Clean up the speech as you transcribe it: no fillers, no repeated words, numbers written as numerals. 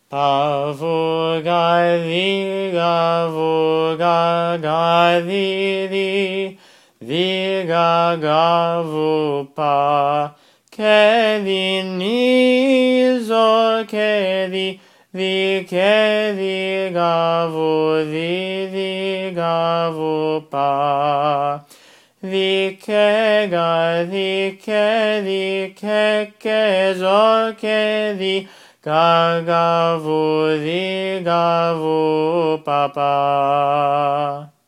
Pavu ga di gavu ga di gavu pa ke di ni zo ke di gavu di gavu pa di ke zo ke di gavu di gavu papa.